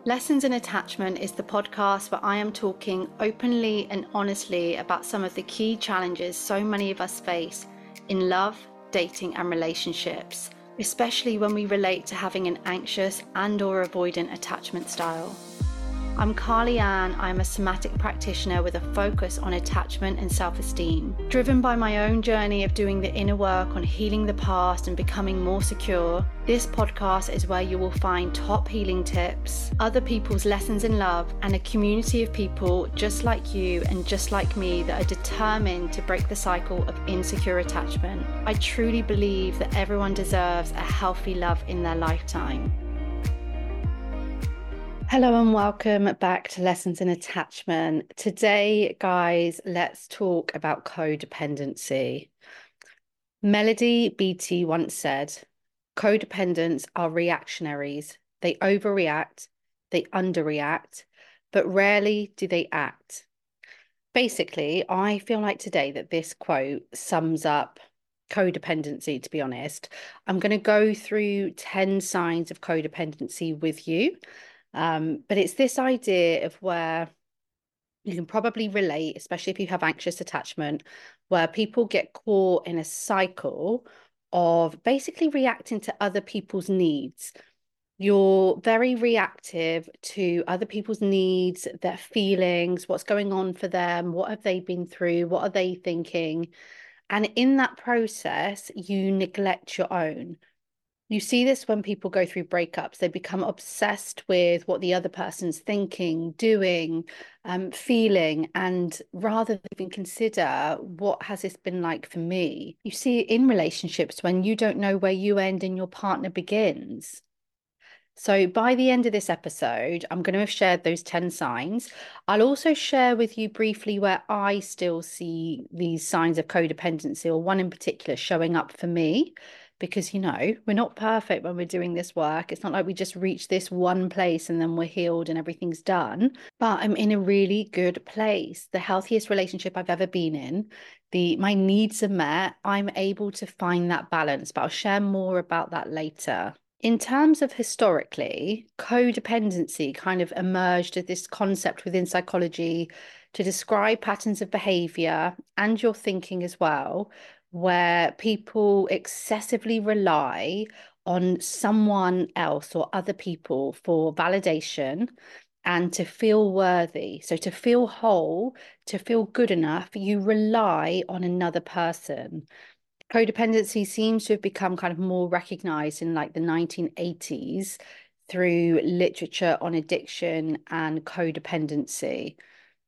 Lessons in Attachment is the podcast where I am talking openly and honestly about some of the key challenges so many of us face in love, dating, and relationships, especially when we relate to having an anxious and/or avoidant attachment style. I'm Carly Ann. I'm a somatic practitioner with a focus on attachment and self-esteem. Driven by my own journey of doing the inner work on healing the past and becoming more secure, this podcast is where you will find top healing tips, other people's lessons in love, and a community of people just like you and just like me that are determined to break the cycle of insecure attachment. I truly believe that everyone deserves a healthy love in their lifetime. Hello and welcome back to Lessons in Attachment. Today, guys, let's talk about codependency. Melody Beattie once said, codependents are reactionaries. They overreact, they underreact, but rarely do they act. Basically, I feel like today that this quote sums up codependency, to be honest. I'm going to go through 10 signs of codependency with you. But it's this idea of where you can probably relate, especially if you have anxious attachment, where people get caught in a cycle of basically reacting to other people's needs. You're very reactive to other people's needs, their feelings, what's going on for them, what have they been through, what are they thinking? And in that process, you neglect your own. You see this when people go through breakups. They become obsessed with what the other person's thinking, doing, feeling, and rather than even consider what has this been like for me. You see it in relationships when you don't know where you end and your partner begins. So by the end of this episode, I'm going to have shared those 10 signs. I'll also share with you briefly where I still see these signs of codependency, or one in particular showing up for me. Because, we're not perfect when we're doing this work. It's not like we just reach this one place and then we're healed and everything's done. But I'm in a really good place, the healthiest relationship I've ever been in. My needs are met. I'm able to find that balance, but I'll share more about that later. In terms of historically, codependency kind of emerged as this concept within psychology to describe patterns of behavior and your thinking as well, where people excessively rely on someone else or other people for validation and to feel worthy. So to feel whole, to feel good enough, you rely on another person. Codependency seems to have become kind of more recognized in like the 1980s through literature on addiction and codependency.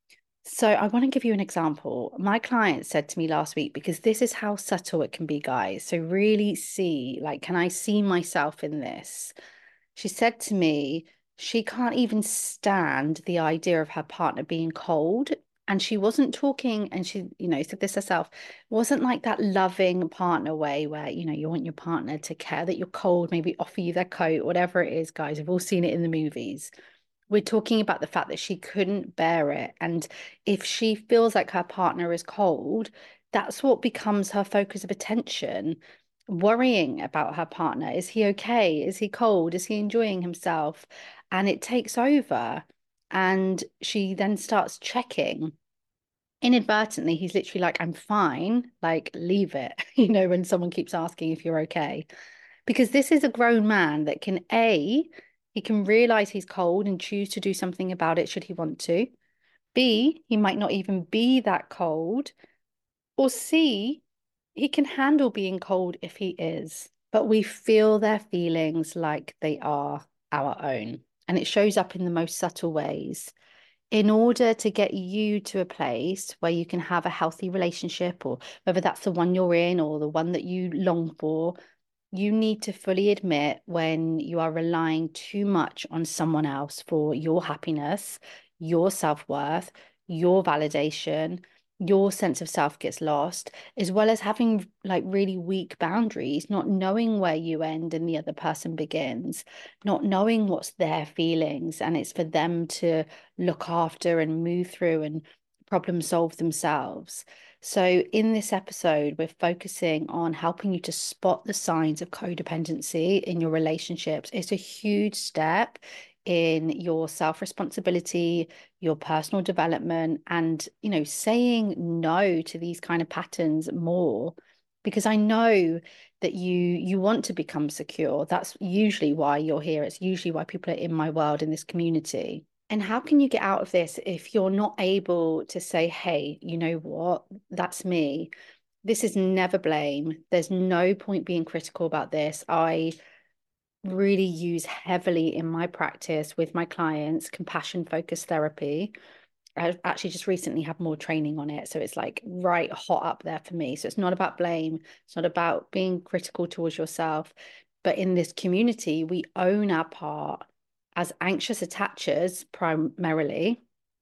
So I want to give you an example. My client said to me last week, because this is how subtle it can be, guys. So really see, like, can I see myself in this? She said to me, she can't even stand the idea of her partner being cold. And she wasn't talking, and she, said this herself, wasn't like that loving partner way where, you want your partner to care that you're cold, maybe offer you their coat, whatever it is, guys. We've all seen it in the movies. We're talking about the fact that she couldn't bear it. And if she feels like her partner is cold, that's what becomes her focus of attention, worrying about her partner. Is he okay? Is he cold? Is he enjoying himself? And it takes over. And she then starts checking. Inadvertently, he's literally like, I'm fine, like, leave it, when someone keeps asking if you're okay. Because this is a grown man that can, he can realize he's cold and choose to do something about it should he want to. B, he might not even be that cold. Or C, he can handle being cold if he is. But we feel their feelings like they are our own. And it shows up in the most subtle ways. In order to get you to a place where you can have a healthy relationship, or whether that's the one you're in or the one that you long for, you need to fully admit when you are relying too much on someone else for your happiness, your self-worth, your validation, your sense of self gets lost, as well as having like really weak boundaries, not knowing where you end and the other person begins, not knowing what's their feelings, and it's for them to look after and move through and problem solve themselves. So in this episode, we're focusing on helping you to spot the signs of codependency in your relationships. It's a huge step in your self-responsibility, your personal development, and, saying no to these kind of patterns more. Because I know that you want to become secure. That's usually why you're here. It's usually why people are in my world, in this community. And how can you get out of this if you're not able to say, hey, you know what? That's me. This is never blame. There's no point being critical about this. I really use heavily in my practice with my clients compassion focused therapy. I actually just recently had more training on it. So it's like right hot up there for me. So it's not about blame. It's not about being critical towards yourself. But in this community, we own our part as anxious attachers primarily.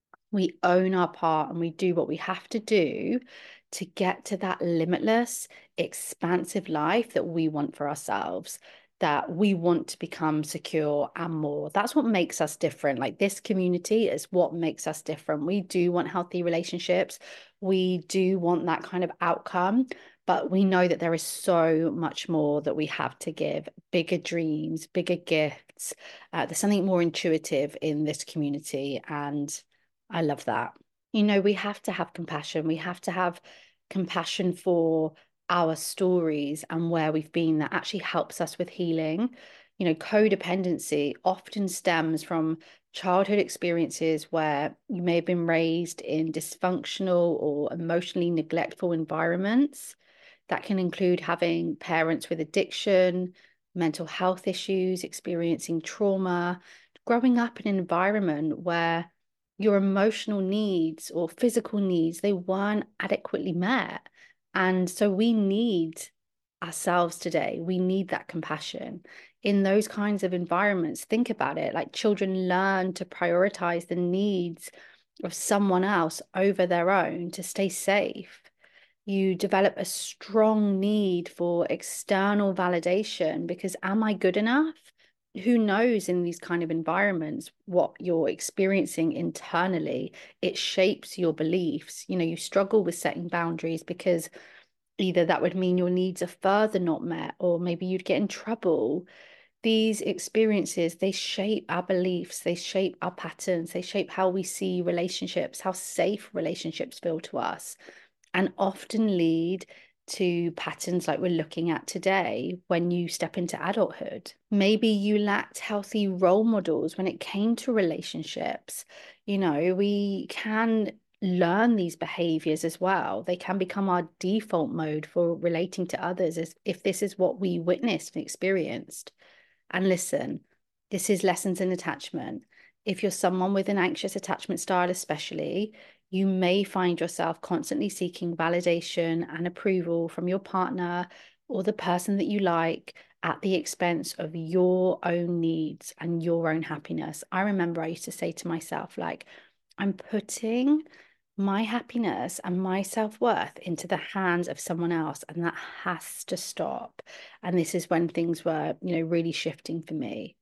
We own our part and we do what we have to do to get to that limitless, expansive life that we want for ourselves, that we want to become secure and more. That's what makes us different. Like, this community is what makes us different. We do want healthy relationships. We do want that kind of outcome, but we know that there is so much more that we have to give, bigger dreams, bigger gifts. There's something more intuitive in this community, and I love that. We have to have compassion. We have to have compassion for our stories and where we've been. That actually helps us with healing. Codependency often stems from childhood experiences where you may have been raised in dysfunctional or emotionally neglectful environments. That can include having parents with addiction, mental health issues, experiencing trauma, growing up in an environment where your emotional needs or physical needs, they weren't adequately met. And so we need ourselves today. We need that compassion. In those kinds of environments, think about it, like children learn to prioritize the needs of someone else over their own to stay safe. You develop a strong need for external validation because, am I good enough? Who knows in these kind of environments what you're experiencing internally? It shapes your beliefs. You struggle with setting boundaries because either that would mean your needs are further not met, or maybe you'd get in trouble. These experiences, they shape our beliefs, they shape our patterns, they shape how we see relationships, how safe relationships feel to us, and often lead to patterns like we're looking at today when you step into adulthood. Maybe you lacked healthy role models when it came to relationships. We can learn these behaviors as well. They can become our default mode for relating to others, as if this is what we witnessed and experienced. And listen, this is lessons in attachment. If you're someone with an anxious attachment style, especially, you may find yourself constantly seeking validation and approval from your partner or the person that you like at the expense of your own needs and your own happiness. I remember I used to say to myself, like, I'm putting my happiness and my self-worth into the hands of someone else, and that has to stop. And this is when things were, really shifting for me.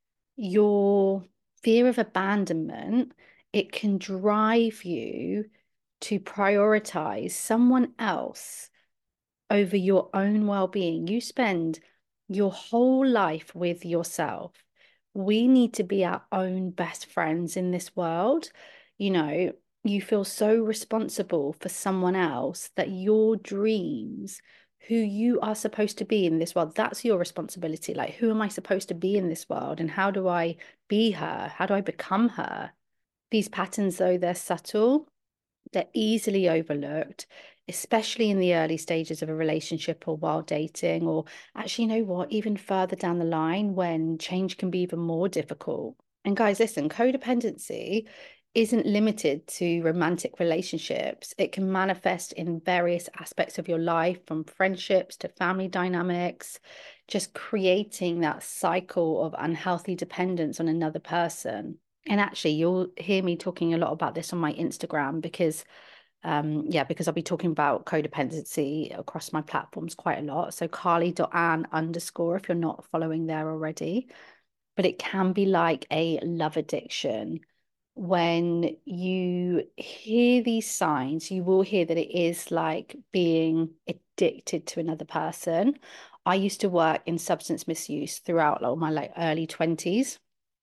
Your fear of abandonment, it can drive you to prioritize someone else over your own well-being. You spend your whole life with yourself. We need to be our own best friends in this world. You feel so responsible for someone else that your dreams, who you are supposed to be in this world, that's your responsibility. Like, who am I supposed to be in this world? And how do I be her? How do I become her? These patterns, though, they're subtle, they're easily overlooked, especially in the early stages of a relationship or while dating, or actually, even further down the line when change can be even more difficult. And guys, listen, codependency isn't limited to romantic relationships. It can manifest in various aspects of your life, from friendships to family dynamics, just creating that cycle of unhealthy dependence on another person. And actually, you'll hear me talking a lot about this on my Instagram because because I'll be talking about codependency across my platforms quite a lot. So Carly.Ann_ if you're not following there already. But it can be like a love addiction. When you hear these signs, you will hear that it is like being addicted to another person. I used to work in substance misuse throughout my early 20s.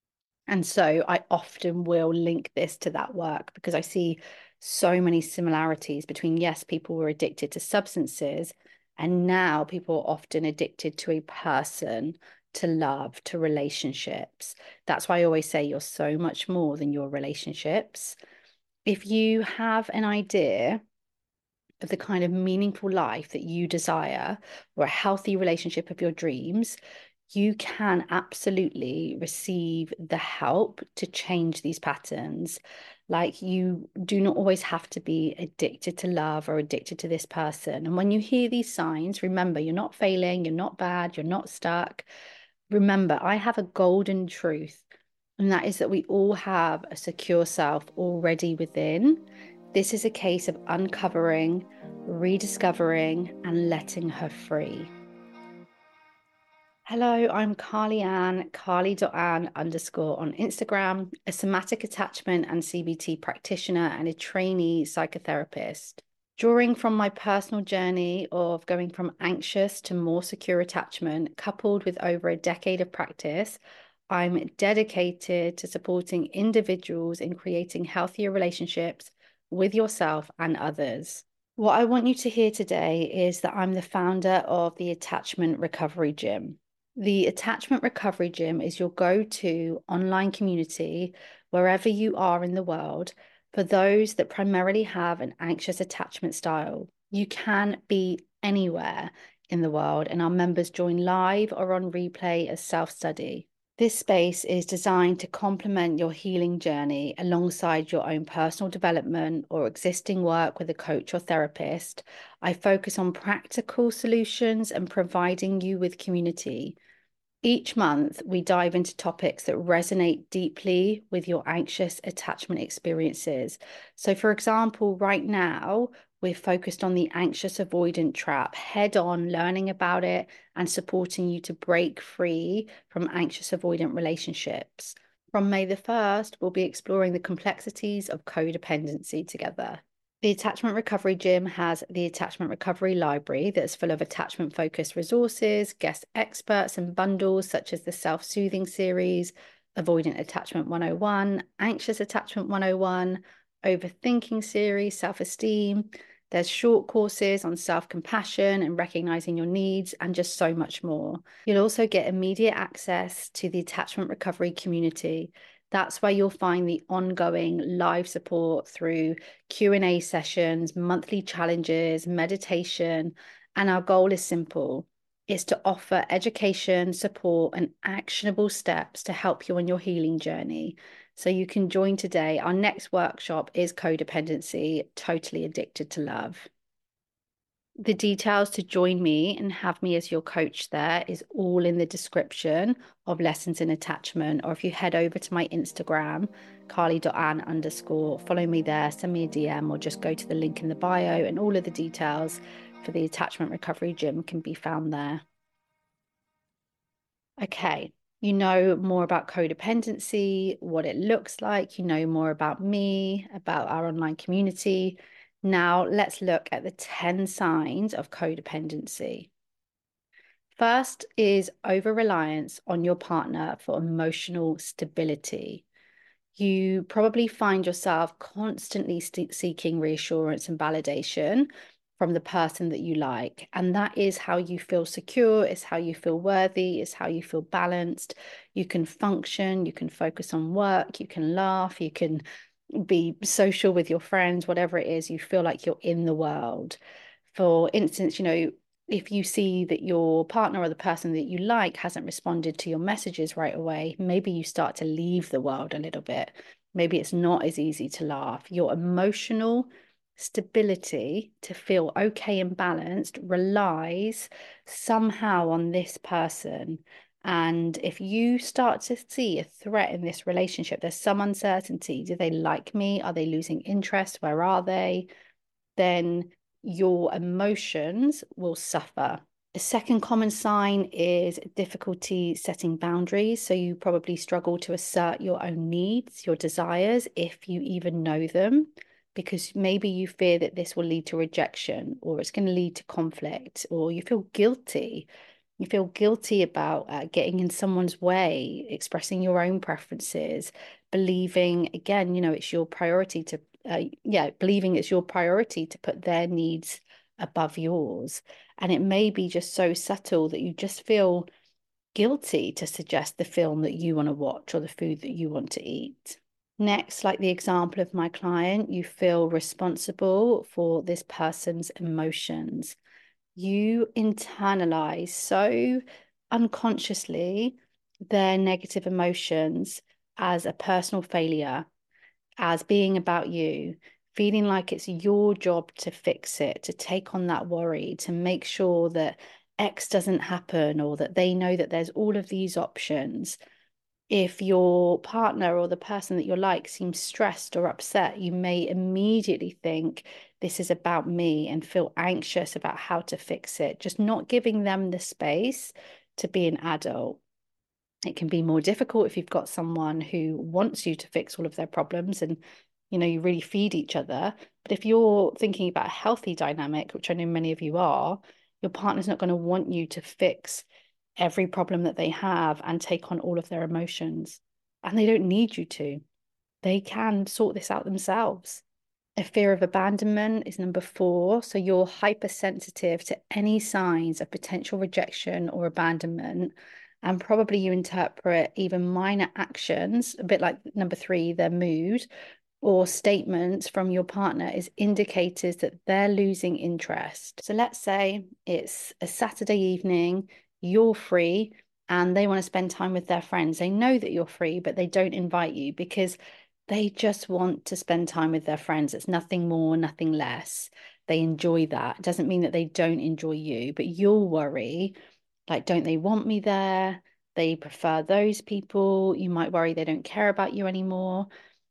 And so I often will link this to that work because I see so many similarities between, yes, people were addicted to substances, and now people are often addicted to a person, to love, to relationships. That's why I always say you're so much more than your relationships. If you have an idea of the kind of meaningful life that you desire or a healthy relationship of your dreams, you can absolutely receive the help to change these patterns. Like, you do not always have to be addicted to love or addicted to this person. And when you hear these signs, remember, you're not failing, you're not bad, you're not stuck. Remember, I have a golden truth, and that is that we all have a secure self already within. This is a case of uncovering, rediscovering, and letting her free. Hello, I'm Carly Ann, carly.ann underscore on Instagram, a somatic attachment and CBT practitioner and a trainee psychotherapist. Drawing from my personal journey of going from anxious to more secure attachment, coupled with over a decade of practice, I'm dedicated to supporting individuals in creating healthier relationships with yourself and others. What I want you to hear today is that I'm the founder of the Attachment Recovery Gym. The Attachment Recovery Gym is your go-to online community wherever you are in the world for those that primarily have an anxious attachment style. You can be anywhere in the world, and our members join live or on replay as self-study. This space is designed to complement your healing journey alongside your own personal development or existing work with a coach or therapist. I focus on practical solutions and providing you with community. Each month, we dive into topics that resonate deeply with your anxious attachment experiences. So, for example, right now, we're focused on the anxious avoidant trap, head on, learning about it and supporting you to break free from anxious avoidant relationships. From May the 1st, we'll be exploring the complexities of codependency together. The Attachment Recovery Gym has the Attachment Recovery Library that's full of attachment-focused resources, guest experts, and bundles such as the Self-Soothing Series, Avoidant Attachment 101, Anxious Attachment 101, Overthinking Series, Self-Esteem. There's short courses on self-compassion and recognizing your needs, and just so much more. You'll also get immediate access to the Attachment Recovery community. That's where you'll find the ongoing live support through Q&A sessions, monthly challenges, meditation. And our goal is simple. It's to offer education, support, and actionable steps to help you on your healing journey. So you can join today. Our next workshop is Codependency, Totally Addicted to Love. The details to join me and have me as your coach there is all in the description of Lessons in Attachment. Or if you head over to my Instagram, carly.ann underscore, follow me there, send me a DM, or just go to the link in the bio, and all of the details for the Attachment Recovery Gym can be found there. Okay, you know more about codependency, what it looks like, you know more about me, about our online community. Now let's look at the 10 signs of codependency. First is over-reliance on your partner for emotional stability. You probably find yourself constantly seeking reassurance and validation from the person that you like. And that is how you feel secure, it's how you feel worthy, it's how you feel balanced. You can function, you can focus on work, you can laugh, you can be social with your friends, whatever it is, you feel like you're in the world. For instance, if you see that your partner or the person that you like hasn't responded to your messages right away, maybe you start to leave the world a little bit. Maybe it's not as easy to laugh. Your emotional stability to feel okay and balanced relies somehow on this person. And if you start to see a threat in this relationship, there's some uncertainty. Do they like me? Are they losing interest? Where are they? Then your emotions will suffer. The second common sign is difficulty setting boundaries. So you probably struggle to assert your own needs, your desires, if you even know them, because maybe you fear that this will lead to rejection, or it's going to lead to conflict, or you feel guilty You feel guilty about getting in someone's way, expressing your own preferences, believing, again, it's your priority to, believing it's your priority to put their needs above yours. And it may be just so subtle that you just feel guilty to suggest the film that you want to watch or the food that you want to eat. Next, like the example of my client, you feel responsible for this person's emotions. You internalize so unconsciously their negative emotions as a personal failure, as being about you, feeling like it's your job to fix it, to take on that worry, to make sure that X doesn't happen, or that they know that there's all of these options. If your partner or the person that you're like seems stressed or upset, you may immediately think, this is about me, and feel anxious about how to fix it, just not giving them the space to be an adult. It can be more difficult if you've got someone who wants you to fix all of their problems and, you really feed each other. But if you're thinking about a healthy dynamic, which I know many of you are, your partner's not going to want you to fix every problem that they have and take on all of their emotions. And they don't need you to. They can sort this out themselves. A fear of abandonment is number 4. So you're hypersensitive to any signs of potential rejection or abandonment. And probably you interpret even minor actions, a bit like number 3, their mood, or statements from your partner is indicators that they're losing interest. So let's say it's a Saturday evening, you're free, and they want to spend time with their friends. They know that you're free, but they don't invite you because they just want to spend time with their friends. It's nothing more, nothing less. They enjoy that. It doesn't mean that they don't enjoy you, but you'll worry, like, don't they want me there? They prefer those people. You might worry they don't care about you anymore.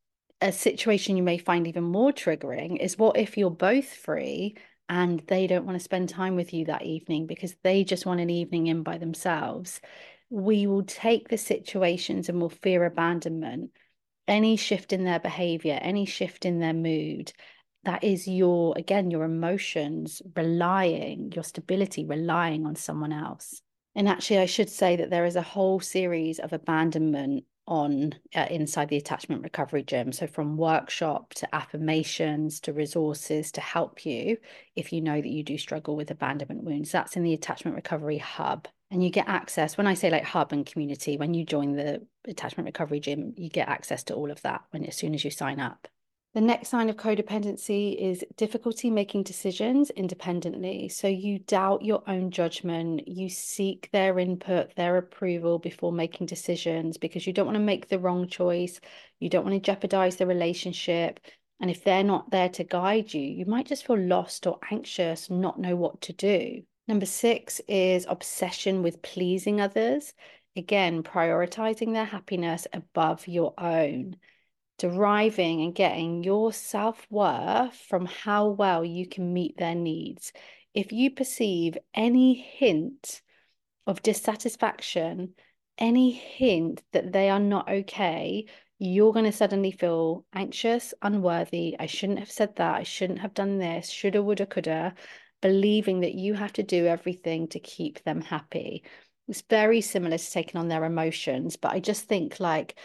A situation you may find even more triggering is, what if you're both free and they don't want to spend time with you that evening because they just want an evening in by themselves? We will take the situations and we'll fear abandonment. Any shift in their behavior, any shift in their mood, that is your emotions relying, your stability relying on someone else. And actually, I should say that there is a whole series of abandonment on inside the attachment recovery gym. So from workshop to affirmations to resources to help you if you know that you do struggle with abandonment wounds. That's in the attachment recovery hub. And you get access, when I say like hub and community, when you join the attachment recovery gym, you get access to all of that as soon as you sign up. The next sign of codependency is difficulty making decisions independently. So you doubt your own judgment, you seek their input, their approval before making decisions because you don't want to make the wrong choice. You don't want to jeopardize the relationship. And if they're not there to guide you, you might just feel lost or anxious, not know what to do. Number 6 is obsession with pleasing others. Again, prioritizing their happiness above your own, deriving and getting your self-worth from how well you can meet their needs. If you perceive any hint of dissatisfaction, any hint that they are not okay, you're going to suddenly feel anxious, unworthy. I shouldn't have said that. I shouldn't have done this. Shoulda, woulda, coulda, believing that you have to do everything to keep them happy. It's very similar to taking on their emotions, but I just think like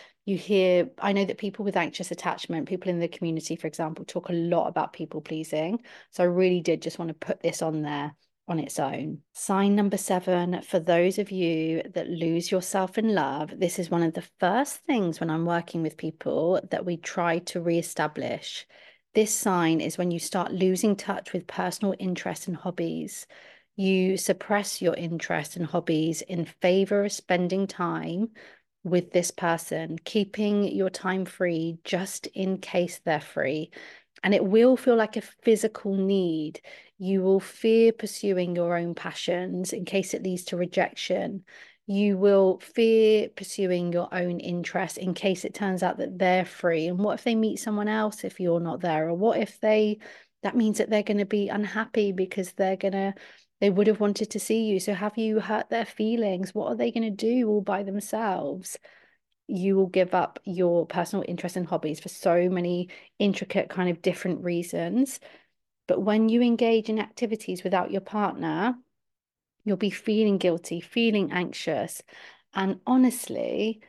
I know that people with anxious attachment, people in the community, for example, talk a lot about people pleasing. So I really did just want to put this on there on its own. Sign number 7, for those of you that lose yourself in love, this is one of the first things when I'm working with people that we try to reestablish. This sign is when you start losing touch with personal interests and hobbies. You suppress your interests and hobbies in favor of spending time with this person, keeping your time free just in case they're free. And it will feel like a physical need. You will fear pursuing your own passions in case it leads to rejection. You will fear pursuing your own interests in case it turns out that they're free. And what if they meet someone else if you're not there? Or what if that means that they're going to be unhappy because they would have wanted to see you. So have you hurt their feelings? What are they going to do all by themselves? You will give up your personal interests and hobbies for so many intricate kind of different reasons. But when you engage in activities without your partner, You'll be feeling guilty, feeling anxious. And honestly,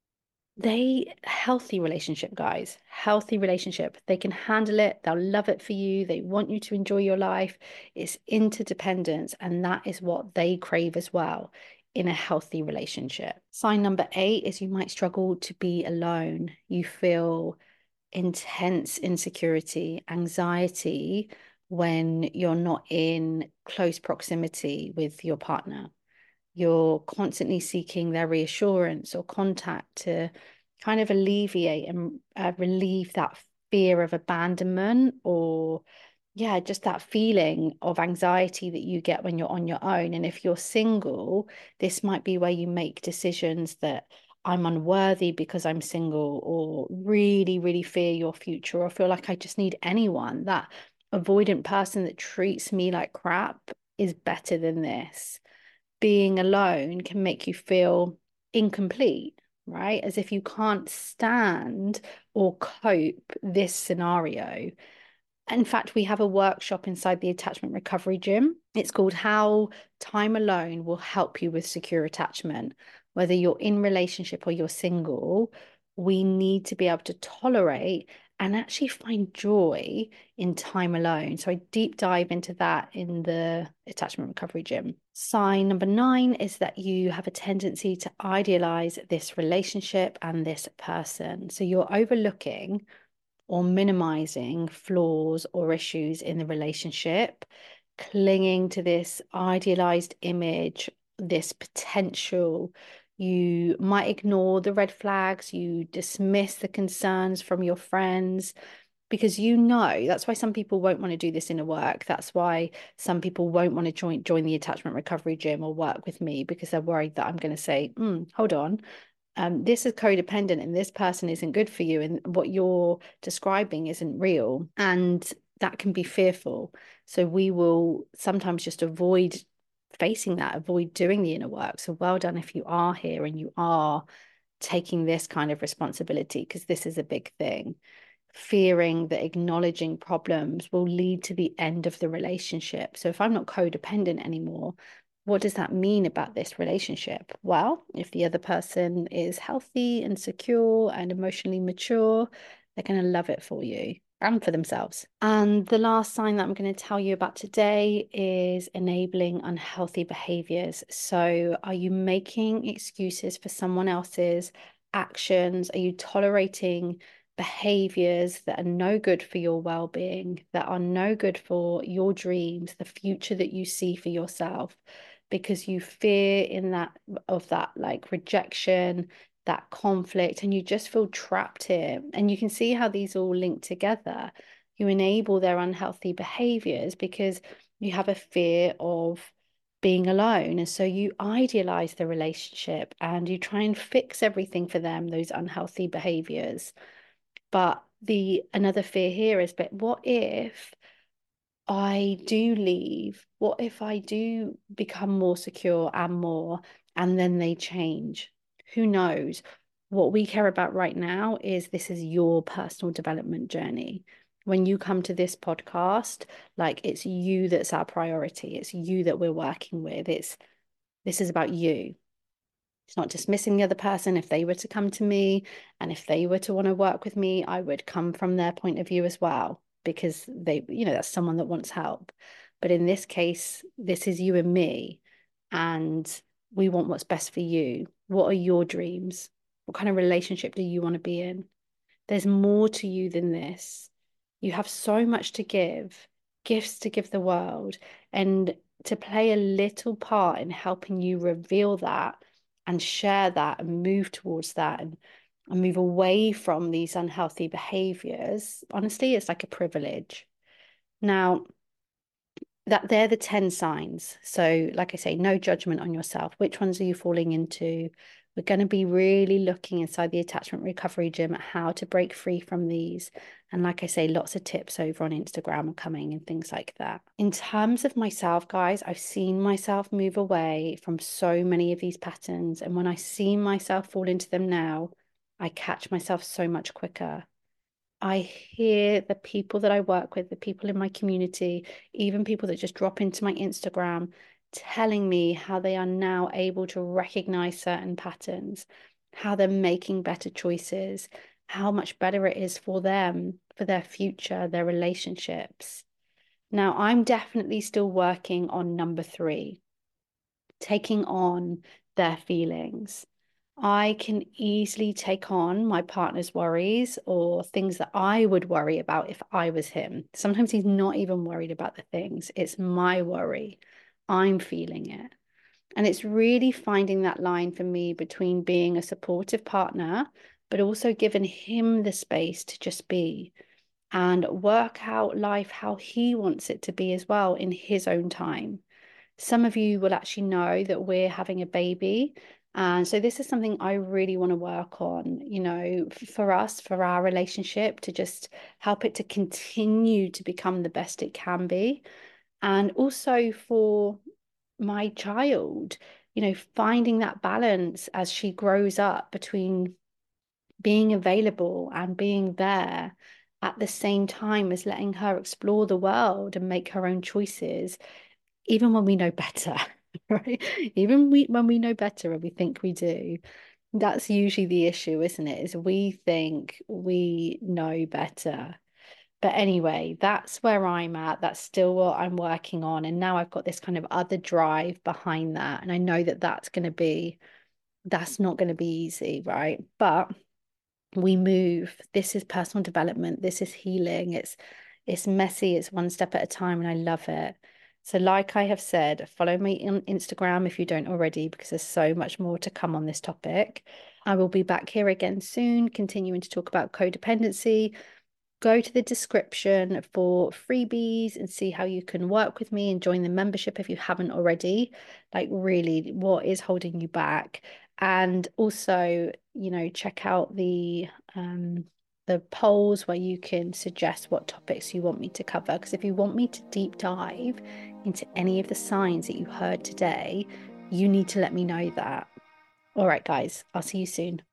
healthy relationship, guys, healthy relationship. They can handle it. They'll love it for you. They want you to enjoy your life. It's interdependence, and that is what they crave as well in a healthy relationship. Sign number 8 is you might struggle to be alone. You feel intense insecurity, anxiety when you're not in close proximity with your partner. You're constantly seeking their reassurance or contact to kind of alleviate and relieve that fear of abandonment, or yeah, just that feeling of anxiety that you get when you're on your own. And if you're single, this might be where you make decisions that I'm unworthy because I'm single, or really, really fear your future, or feel like I just need anyone. That avoidant person that treats me like crap is better than this. Being alone can make you feel incomplete, right? As if you can't stand or cope this scenario. In fact, we have a workshop inside the Attachment Recovery Gym. It's called How Time Alone Will Help You with Secure Attachment. Whether you're in relationship or you're single, we need to be able to tolerate and actually find joy in time alone. So I deep dive into that in the Attachment Recovery Gym. Sign number 9 is that you have a tendency to idealize this relationship and this person. So you're overlooking or minimizing flaws or issues in the relationship, clinging to this idealized image, this potential. You might ignore the red flags, you dismiss the concerns from your friends, because that's why some people won't want to do this inner work. That's why some people won't want to join the Attachment Recovery Gym or work with me, because they're worried that I'm going to say, hold on, this is codependent and this person isn't good for you, and what you're describing isn't real. And that can be fearful. So we will sometimes just avoid facing that, avoid doing the inner work. So well done if you are here and you are taking this kind of responsibility, because this is a big thing. Fearing that acknowledging problems will lead to the end of the relationship. So if I'm not codependent anymore, what does that mean about this relationship? Well, if the other person is healthy and secure and emotionally mature, they're going to love it for you and for themselves. And the last sign that I'm going to tell you about today is enabling unhealthy behaviors. So are you making excuses for someone else's actions? Are you tolerating behaviors that are no good for your well-being, that are no good for your dreams, the future that you see for yourself, because you fear of that like rejection, that conflict, and you just feel trapped here. And you can see how these all link together. You enable their unhealthy behaviors because you have a fear of being alone. And so you idealize the relationship and you try and fix everything for them, those unhealthy behaviors. But another fear here is, but what if I do leave? What if I do become more secure and then they change? Who knows? What we care about right now is this is your personal development journey. When you come to this podcast, like it's you that's our priority. It's you that we're working with. This is about you. It's not dismissing the other person. If they were to come to me and if they were to want to work with me, I would come from their point of view as well, because that's someone that wants help. But in this case, this is you and me, and we want what's best for you. What are your dreams? What kind of relationship do you want to be in? There's more to you than this. You have so much to give, gifts to give the world, and to play a little part in helping you reveal that and share that and move towards that and move away from these unhealthy behaviors. Honestly, it's like a privilege. Now, that they're the 10 signs. So, like I say, no judgment on yourself. Which ones are you falling into? We're going to be really looking inside the Attachment Recovery Gym at how to break free from these. And like I say, lots of tips over on Instagram are coming and things like that. In terms of myself, guys, I've seen myself move away from so many of these patterns. And when I see myself fall into them now, I catch myself so much quicker. I hear the people that I work with, the people in my community, even people that just drop into my Instagram, telling me how they are now able to recognize certain patterns, how they're making better choices, how much better it is for them, for their future, their relationships. Now, I'm definitely still working on number three, taking on their feelings. I can easily take on my partner's worries or things that I would worry about if I was him. Sometimes he's not even worried about the things, it's my worry. I'm feeling it. And it's really finding that line for me between being a supportive partner, but also giving him the space to just be and work out life how he wants it to be as well in his own time. Some of you will actually know that we're having a baby. And so this is something I really want to work on, you know, for us, for our relationship, to just help it to continue to become the best it can be. And also for my child, you know, finding that balance as she grows up between being available and being there at the same time as letting her explore the world and make her own choices, even when we know better, right? Even when we know better and we think we do, that's usually the issue, isn't it? Is we think we know better. But anyway, that's where I'm at. That's still what I'm working on. And now I've got this kind of other drive behind that. And I know that that's not going to be easy, right? But we move. This is personal development. This is healing. It's messy. It's one step at a time, and I love it. So, like I have said, follow me on Instagram if you don't already, because there's so much more to come on this topic. I will be back here again soon, continuing to talk about codependency. Go to the description for freebies and see how you can work with me and join the membership if you haven't already. Like, really, what is holding you back? And also, you know, check out the polls where you can suggest what topics you want me to cover. Because if you want me to deep dive into any of the signs that you heard today, you need to let me know that. All right, guys, I'll see you soon.